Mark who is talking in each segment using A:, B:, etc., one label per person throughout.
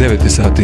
A: 9 sati.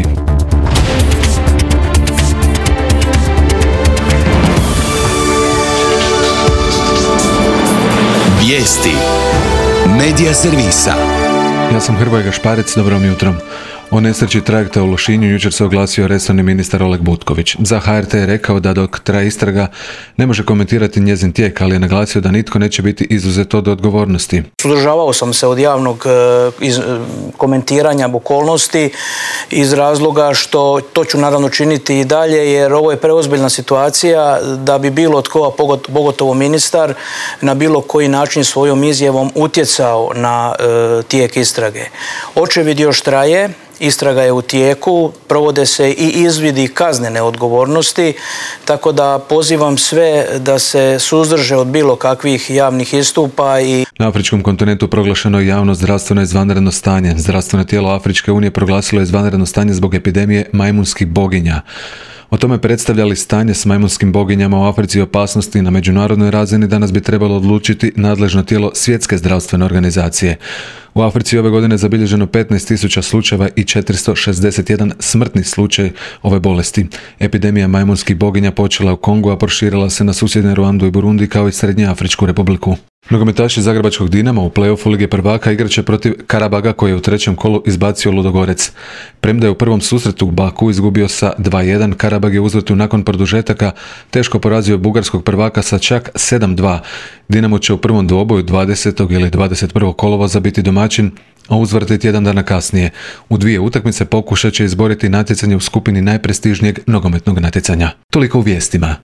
B: Vijesti Medija servisa.
A: Ja sam Hrvoje Gašparec, dobro vam jutro. O nesreći trajekta u Lošinju jučer se oglasio resorni ministar Oleg Butković. Za HRT je rekao da dok traje istraga ne može komentirati njezin tijek, ali je naglasio da nitko neće biti izuzet od odgovornosti.
C: Suzdržavao sam se od javnog komentiranja okolnosti iz razloga što to ću naravno činiti i dalje, jer ovo je preozbiljna situacija da bi bilo tko, a pogotovo ministar, na bilo koji način svojom izjavom utjecao na tijek istrage. Očevid još traje. Istraga je u tijeku, provode se i izvidi kaznene odgovornosti, tako da pozivam sve da se suzdrže od bilo kakvih javnih istupa.
A: Na afričkom kontinentu proglašeno je javno zdravstveno izvanredno stanje. Zdravstveno tijelo Afričke unije proglasilo je izvanredno stanje zbog epidemije majmunskih boginja. O tome predstavljali stanje s majmunskim boginjama u Africi i opasnosti na međunarodnoj razini danas bi trebalo odlučiti nadležno tijelo Svjetske zdravstvene organizacije. U Africi ove godine zabilježeno 15.000 slučajeva i 461 smrtni slučaj ove bolesti. Epidemija majmunskih boginja počela u Kongu, a proširila se na susjedne Ruandu i Burundi kao i Srednjoafričku republiku. Nogometaši Zagrebačkog Dinama u play-offu Lige prvaka igraće protiv Karabaga koji je u trećem kolu izbacio Ludogorec. Premda je u prvom susretu u Baku izgubio sa 2:1, Karabag je u uzvratu nakon produžetaka teško porazio bugarskog prvaka sa čak 7:2. Dinamo će u prvom dvoboju 20. ili 21. kolovoza biti domaćin, a uzvrati tjedan dana kasnije. U dvije utakmice pokušat će izboriti natjecanje u skupini najprestižnijeg nogometnog natjecanja. Toliko u vijestima.